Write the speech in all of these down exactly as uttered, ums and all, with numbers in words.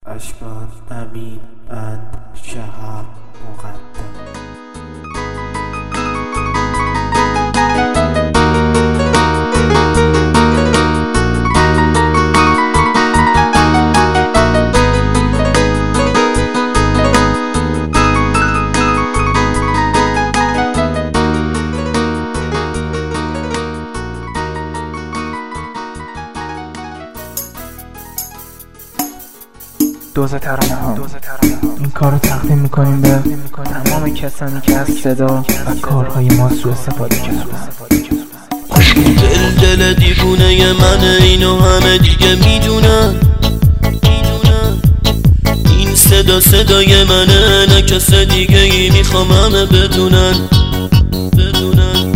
اشکال امین اند شهاب مقدم. دوز ترانه ها این کار رو تقدیم میکنیم به تمام کسانی که از صدا و کارهای ما سوء استفاده کردن. دل دل دیوونه منه، اینو همه دیگه میدونن. این صدا صدای منه، نه کس دیگه ای میخوام همه بدونن بدونن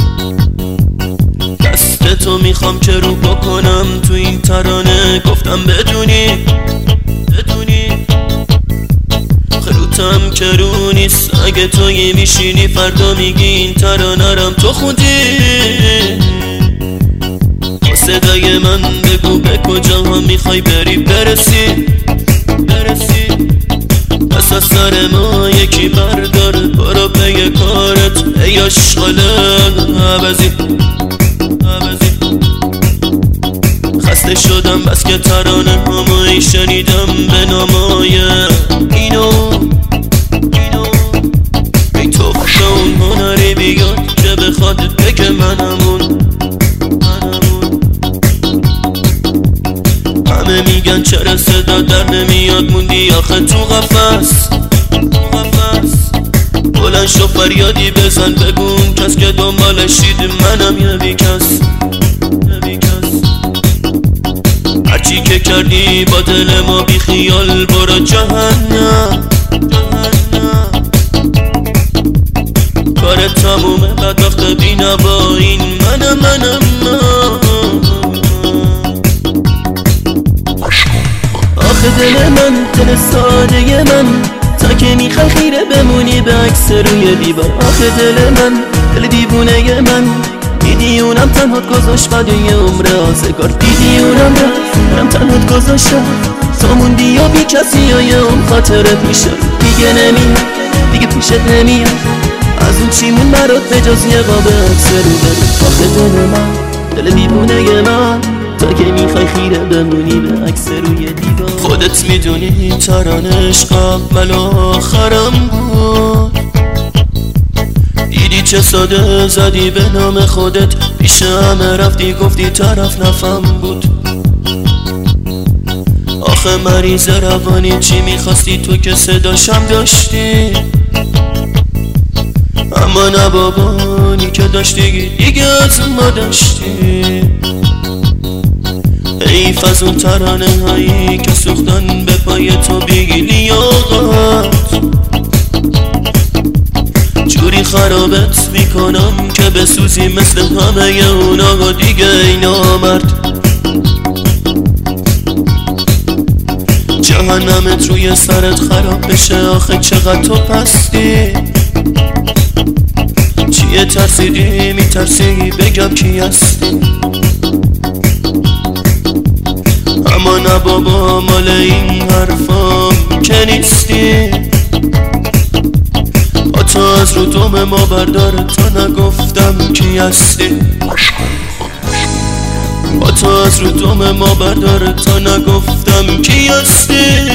دستتو میخوام که رو بکنم تو این ترانه، گفتم بدونی بدونی خروتم که رو نیست. اگه توی میشینی فردا میگی این ترانه رم تو خودی. با صدای من بگو به کجا هم میخوای بری برسی برسی پس از سر ما یکی بردار، برو پی کارت ای اشغال عوضی عوضی. خسته شدم بس که ترانه همایی شنیدم به نامای اینو اینو ای توفت اون هنری بیاد که بخواد بگه منمون منمون. همه میگن چرا صدا در نمیاد، موندی آخه تو قفس تو قفس. بلند شو فریادی بزن بگو کس که دنبالشید منم یه بیکس یه بیکس. هرچی که کردی با دل ما بی خیال برو جهنم جهنم. کار تمومه بدبخت بی نوا این منم منم آخه دل من دل ساده من، تا که میخوای خیره بمونی به عکس روی دیوار. آخه دل من دل دیوونه من، دیدی اونم تنهات گذاشت بعد یه عمر آزگار. دیدی اونم رفت اونم تنهات گذاشت، تو موندی یا بی کسی یا یه اون خاطرت میشه دیگه نمیاد دیگه پیشت نمیاد. از اون چیمون برات به جز یه قاب عکس رو بری. آخه دل من دل دیوونه من، تا که میخوای خیره بمونی به عکس روی دیوار. خودت میدونی ترانه عشق اول و آخرم بود. دیدی چه ساده زدی به نام خودت، پیش همه رفتی گفتی طرف نفهم بود. آخه مریض روانی چی میخواستی تو که صداشم داشتی، اما نه بابانی که داشتی دیگه از ما داشتی. حیف از اون ترانه هایی که سوختن به پای تو بگی لیاقت. جوری خرابت میکنم که بسوزی مثل همه اونا دیگه این آمرد. جهنمت روی سرت خراب بشه، آخه چقدر تو پستی. چیه ترسیدی میترسی بگم کی هستی، اما نه بابا مال این حرفام که نیستی. تو از رو دوم ما بردار تا نگفتم کی هستی. با تو از رو دوم ما بردار تا نگفتم کی هستی.